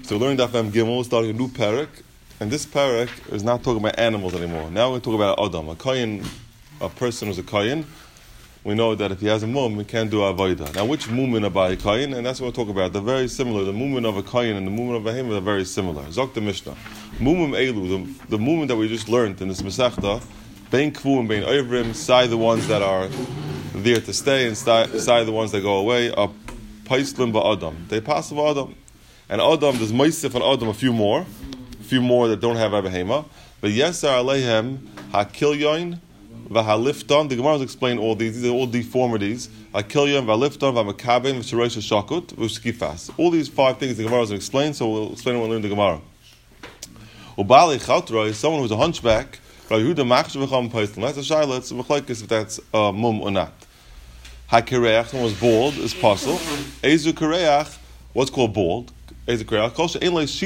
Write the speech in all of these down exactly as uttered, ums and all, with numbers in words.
So we're learning Daf Mem Gimel, starting a new parak, and this parak is not talking about animals anymore. Now we're talking about Adam, a kohen, a person who's a kohen. We know that if he has a mum, he can't do avodah. Now, which mumin are by a kohen? And that's what we're talking about. They're very similar. The mumin of a kohen and the mumin of a behemoth are very similar. Zok the Mishnah. Mumim elu, the, the mumin that we just learned in this Masechta, bein kvu and bein oivrim, side the ones that are there to stay and side the ones that go away, are paislim ba'adam. They pass ba'adam. And Adam, there's Moisif and Adam, a few more, a few more that don't have Abahema. But Yesar Aleihem, HaKilyoin, Vahalifton, the Gemara explain all these, these are all deformities. HaKilyoin, Vahalifton, Vamakaben, Visharosh Shakut, Vuskifas. All these five things the Gemara explain, so we'll explain when we learn the Gemara. Ubali Chatra is someone who's a hunchback, Rahuda Machshavacham Paislim. That's a Shaila, it's a Machlaikis if that's uh, mum or not. HaKireach, someone who's bald, is possible. Ezu Kireach, what's called bald? He doesn't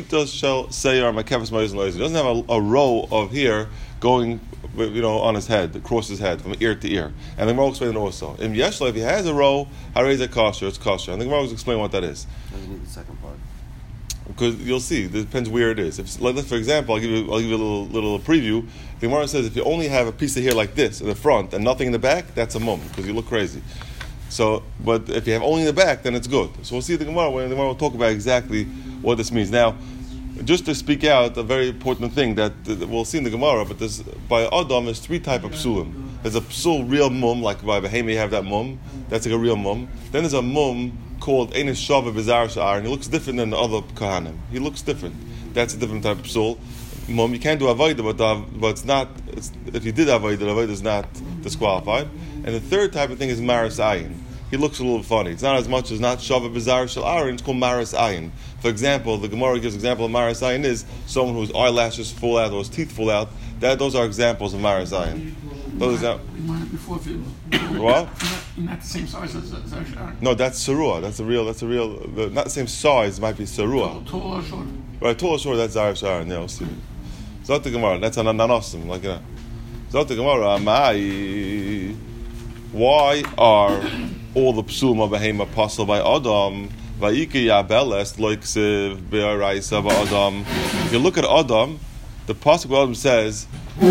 have a, a row of hair going, you know, on his head, across his head, from ear to ear. And the Gemara will explain it also. In Yeshla, if he has a row, harei kosher, it's kosher. And the Gemara will explain what that is. Doesn't need the second part. Because you'll see, it depends where it is. If, like, for example, I'll give you, I'll give you a little, little preview. The Gemara says if you only have a piece of hair like this in the front and nothing in the back, that's a mum, because you look crazy. So, but if you have only in the back, then it's good. So we'll see the Gemara when the Gemara will talk about exactly what this means. Now, just to speak out, a very important thing that, that we'll see in the Gemara, but there's, by Adam, there's three types of psulim. There's a psul, real mum, like by Behemoth you have that mum. That's like a real mum. Then there's a mum called Einish Shava Bizar Sha'ar, and he looks different than the other Kohanim. He looks different. That's a different type of psul. Mum, you can't do Avodah, but, but it's not, it's, if you did Avodah, Avodah is not disqualified. And the third type of thing is Maris Ayin. He looks a little funny. It's not as much as not Shava Bizar Shal Ayin, it's called Maris Ayin. For example, the Gemara gives example of Maris Ayin is someone whose eyelashes fall out or his teeth fall out. That Those are examples of Maris Ayin. Those are before what? Not the same size as Zar. No, that's Sarua. That's a real, that's a real, the, not the same size, it might be Sarua. Tall or short? Right, tall or short, that's Zar Shar. Yeah, we'll see. Zot the Gemara, that's an anosim, like that. Zot the Gemara, Amai. Why are all the psulim of Behema apostle by Adam? Vayike Yabeles loiksiv be'araisa Adam. If you look at Adam, the pasuk of Adam says,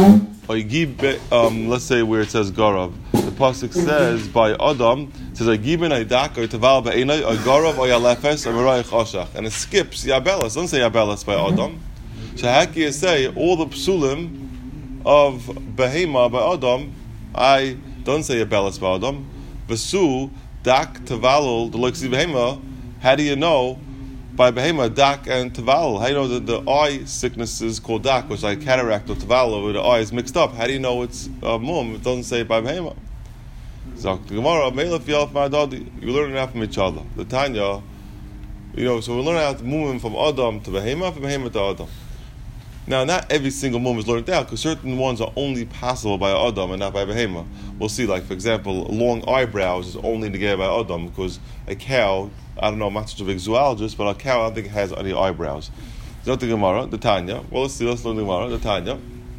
um, let's say where it says Garav. The pasuk says by Adam, it says Agiben Aidak or Taval be'enai or Garav or Yalefes or Merayich Oshach, and it skips Yabeles. Doesn't say Yabeles by Adam. Shahaki say all the psulim of Behema by Adam. I don't say Yabeles by Adam. Vesu dak tavalul the loiksi behema. How do you know by behema dak and tavalul? How do you know that the eye sickness is called dak, which is like cataract or tavalul, where the eye is mixed up? How do you know it's uh, mum? It doesn't say by behema. Zok the Gemara meilaf yalf ma'adadi. You learn that from each other. The Tanya, you know, so we learn out mum from Adam to behema, from behema to Adam. Now, not every single mum is learned out, because certain ones are only possible by Adam and not by Behema. We'll see, like, for example, long eyebrows is only negated by Adam, because a cow, I don't know, I'm not such a big zoologist, but a cow I don't think has any eyebrows. It's not the Gemara, the Tanya. Well, let's see, let's learn the Gemara, the Tanya.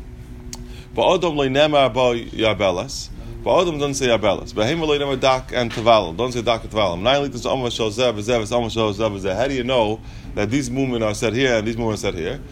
But Adam le nema ba yabelas. But Adam doesn't say yabelas. Behema le nema dak and tavalim. Don't say dak and tavalim. Nine liters of Amah shal zev, zev, Amah shal zev, zev. How do you know that these mumen are said here and these mumen are said here?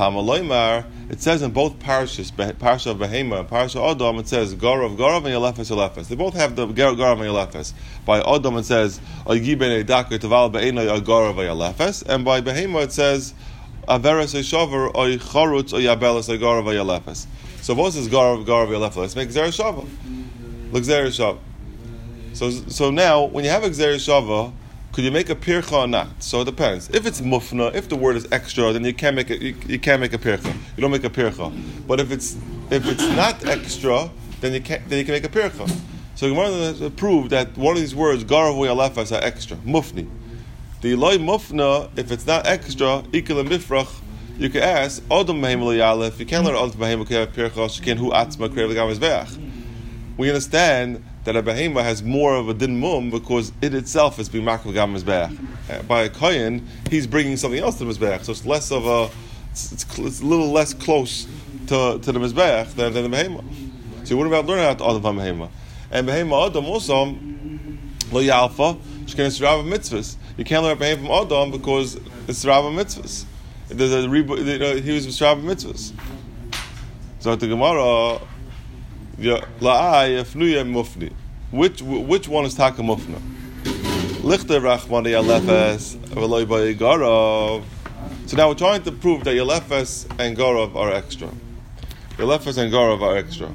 It says in both parashas, Parasha of Behema and Parasha of Adam, it says Garav, Garav, and Yalefes, Yalefes. They both have the Garav and Yalefes. By Adam it says Ogi ben Eidak Taval be'enay Garav Yalefes, and by Behema it says Averes Shavar Oy Charutz Oy Yabeles Garav Yalefes. So both says Garav, Garav, Yalefes. Let's make Xer Shava. Look Xer Shava. So so now when you have a Xer Shava, could you make a pircha or not? So it depends. If it's mufna, if the word is extra, then you can't make a you, you can't make a pircha. You don't make a pircha. But if it's if it's not extra, then you can then you can make a pircha. So Gemara has proved that one of these words, garav yalefes, are extra. Mufni. The loy mufna, if it's not extra, ikil and mifrach, you can ask Adam behema yalef. You can't learn Adam behema pircha. You can hu atzma krev l'gamizbeach. We understand that a behema has more of a din mum because it itself is being makal gam mizbeach. Uh, by a kohen, he's bringing something else to the mizbeach, so it's less of a, it's, it's, it's a little less close to, to the mizbeach than, than the behema. So you wouldn't be able to learn out all the behema. And behema adam also lo yalfa shkenes rav mitzvahs. You can't learn Behema from Adam because it's Rabba mitzvahs. There's a rebu- you know, he was Rabba mitzvahs. So the Gemara, la'ay afnuya mufni. Which which one is taka mufna? Lichter rachmani yalefes v'loy ba'igarav. So now we're trying to prove that Yalefes and Garav are extra. Yalefes and Garav are extra.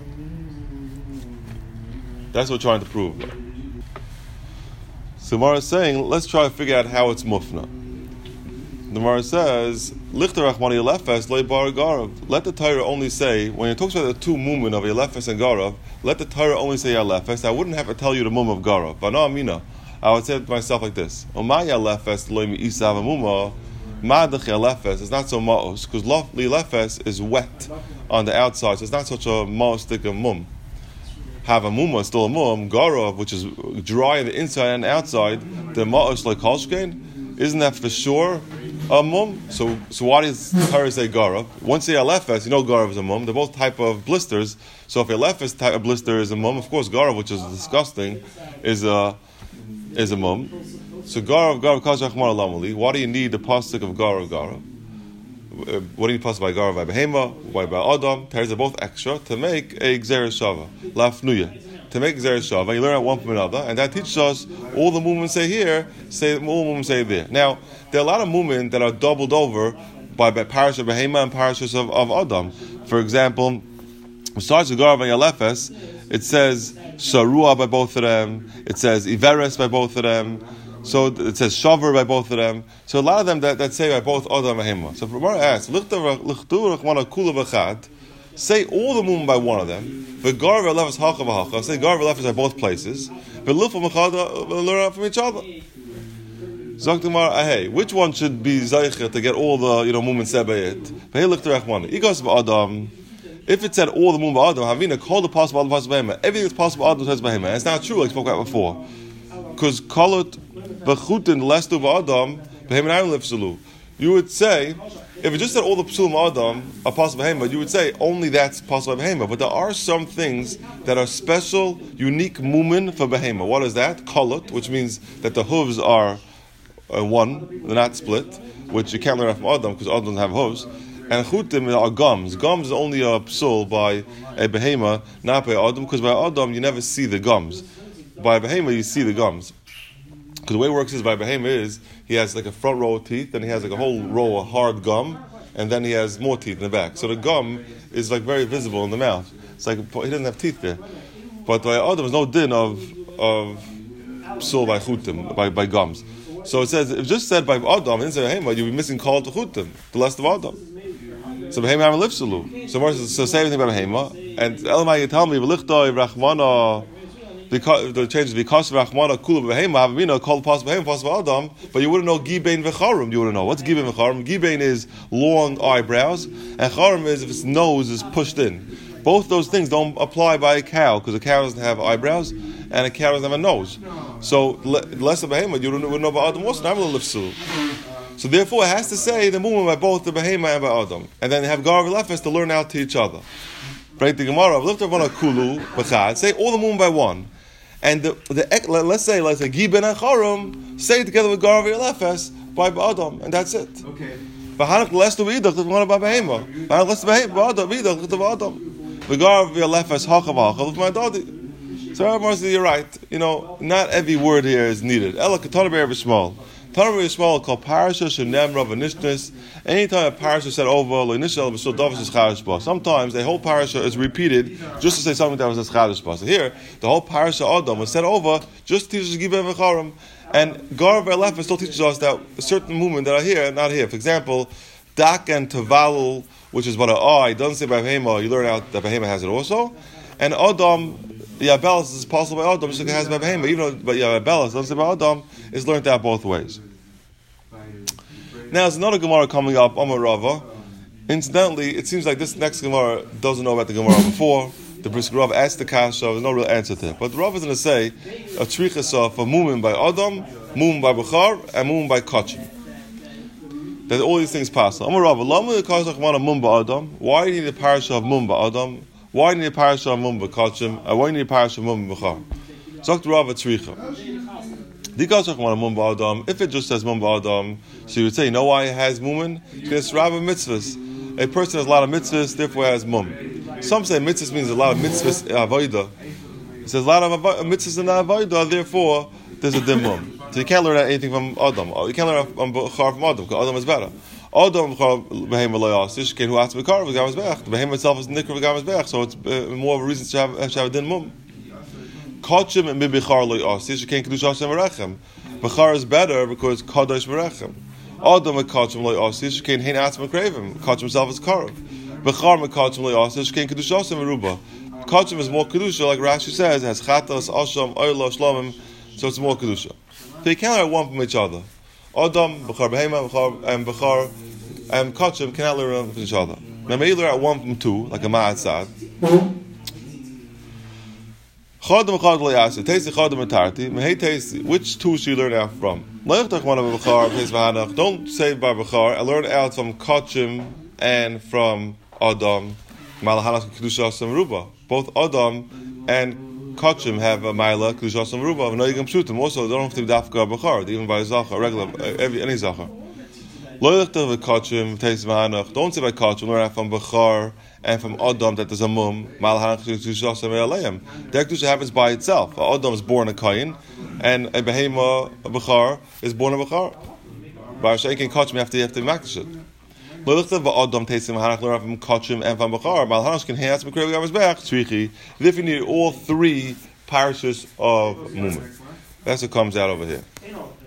That's what we're trying to prove. So Gemara is saying, let's try to figure out how it's mufna. The Gemara says, Lichter Rachmani Yalefes loy bar Garav. Let the Torah only say, when it talks about the two mumen of Yalefes and Garav, let the Torah only say Yalefes. I wouldn't have to tell you the mum of Garav. V'na amina. I would say it to myself like this: Omay Yalefes loy mi isav amuma. Ma'adach Yalefes is not so ma'os, because Lefes is wet on the outside, so it's not such a ma'os thick of mum. Have a mum is still a mum. Garav, which is dry on the inside and outside, the ma'os like Holshkein, isn't that for sure a mum? So so why does Torah say Garav? Once you say Yalefes, you know Garav is a mum. They're both type of blisters. So if Yalefes type of blister is a mum, of course Garav, which is disgusting, is a is a mum. So Garav, Garav, Kazach Mar Lamali. Why do you need the pasuk of Garav, Garav? Uh, what do you need pasuk by Garav, by Behema, why by Adam? Teres are both extra to make a Gzeres Shava, Lafnuya. To make Gzeres Shava, you learn out one from another, and that teaches us all the movements say here, say all the movements say there. Now, there are a lot of movements that are doubled over by, by Parashas of Behema and Parashas of, of Adam. For example, besides the Garav and Yalefes, it says Sharua by both of them, it says Iveres by both of them. So it says shavar by both of them. So a lot of them that, that say by both Adam and Behema. So if Gemara asks, say all the movement by one of them. But Garav and Yalefes hacha v'hacha. Say Garav and Yalefes by both places. But Lufa Mechada learn out from each other. Zok Gemara, hey, which one should be Zaycha to get all the you know movements said by it? Adam. If it said all the movement by Adam, Havina called the possible Adam possible Behema. Everything that's possible Adam says by Behema. And it's not true like we spoke about before. Because Kolot Bechutin Lestu V'Adam Behema Lifsulu. You would say, if it just said all the Psulim Adam are possible Behema, you would say only that's possible Behema. But there are some things that are special, unique mumin for Behema. What is that? Kolot, which means that the hooves are uh, one, they're not split, which you can't learn from Adam because Adam doesn't have hooves. And Chutim are gums. Gums is only a psul by a Behema, not by Adam, because by Adam you never see the gums. By Behema you see the gums. Because the way it works is by Behema is he has like a front row of teeth, then he has like a whole row of hard gum, and then he has more teeth in the back. So the gum is like very visible in the mouth. It's like he doesn't have teeth there. But by Adam there's no din of of psul by chutim, by, by gums. So it says if it just said by Adam and say Behema, you'd be missing kol to chutim, the last of Adam. So Behema have a lifsulu. So more so say everything by Behema, and Elamai you tell me v'lichtoi rachmana. Because the change is because of Rachmana Kula Behema Havamina called possible Behema possible Adam, but you wouldn't know Gibein v'Charum. You wouldn't know what's Gibein v'Charum. Gibein is long eyebrows, and Charum is if its nose is pushed in. Both those things don't apply by a cow because a cow doesn't have eyebrows and a cow doesn't have a nose. So less of Behema you wouldn't know about Adam also. Not really lifsul. So therefore, it has to say the movement by both the Behema and by Adam, and then they have Garav and Yalefes to learn out to each other. Break the Gemara. Say all the movement by one. And the, the let's say let's say Giben and Charum say together with Garav and Yalefes by Adam, and that's it. Okay. But Hanach less to Vidach the one by Behema. Hanach less to Behema by Adam Vidach the Adam. The Garav and Yalefes hacha v'hacha with my daddy. So everyone says you're right. You know, not every word here is needed. Ela katana be'er small. Tanur Yisrael called parasha shenemra v'nishnis. Anytime a parasha is said over, l'nishal b'sul davis is chadash ba. Sometimes the whole parasha is repeated just to say something that was a chadash ba. So here, the whole parasha Adam was said over just to teach us Gibein v'Charum. And Garav and Yalefes still teaches us that a certain movement that are here and not here. For example, dak and tavalul, which is what an I doesn't say by Behema. You learn out that Behema has it also. And Adam, Yabelis is possible by Adam, just like it has by Behema. Even though but Yabelis doesn't say by Adam, is learned out both ways. Now there's another Gemara coming up, Amar Rava. Incidentally, it seems like this next Gemara doesn't know about the Gemara before. The Brisker Rav asked the Kasha, there's no real answer to it. But the Rav is going to say a trichasa for Mumin by Adam, Mumin by Bechar, and Mumin by Kachim. That all these things pass. Amar Rava, Lama Yekazach Mana Mum by Adam. Why do you need a parasha of Mum by Adam? Why do you need a parasha of Mum by Kachim? And why do you need a parasha of Mum by Bechar? Zok the Rav a tricha. If it just says mum ba'adam, so you would say, you know why it has mumin? Because it's rabba mitzvahs. A person has a lot of mitzvahs, therefore has mum. Some say mitzvahs means a lot of mitzvahs avoida. It says a lot of mitzvahs in avoida, therefore there's a dim mum. So you can't learn anything from Adam. You can't learn from Bechar from Adam, because Adam is better. Adam behema lo yasish ken hu atz bekar v'gam mizbeach. The behema itself is nikra v'gam mizbeach, so it's uh, more of a reason to have, to have a din mum. Kachim and bechar lo yasish ken kedush Hashem v'rechem. Bechar is better because kadosh v'rechem. Adam mekachim lo yasish ken hein atz mekrevim. Kachim himself is karav. Bechar mekachim lo yasish ken kedush Hashem v'ruba. Kachim is more kedusha, like Rashi says, it has chatas, asham, oila, shlomim, so it's more kedusha. So you can't learn one from each other. Adam, Bechar Behema, Bechar, and Bechar, and Kachim cannot learn from each other. Now, maybe learn at one from two, like a Ma'atzad. Chadam, Chadam, Le'aseh, Tesi, Chadam, and Tarti. Mehei Tesi, which two should you learn out from? Le'chtach one of Bechar, Tesi, V'hanach. Don't say by Bechar. I learn out from Kachim and from Adam. Malahanach, Kedusha, Ruba. Both Adam and Kachim have a Maila, Kedushas and Ruba, and no Yigam Pshutim. Also, they don't have to be Dafka Bechar, even by Zachar, regular, every, any Zachar. Lo Yichtach Kachim, Teis V'hanach. Don't say by Kachim, learn from Bechar and from Adam that there's a Mum, Malahanach, Kedushas and Me'aleim. The Kedusha happens by itself. Adam is born a Kain, and a Behema, a Bechar, is born a Bechar. By Sheikh and Kachim, you have to, you have to make it. Lo Yichtach V'adam, Teis V'hanach, learn from Kachim and from Bechar, Malahanach can Hayatz Mekrev Gam Mizbeach, Tzrichi. If you need all three parashas of Mumin. That's what comes out over here.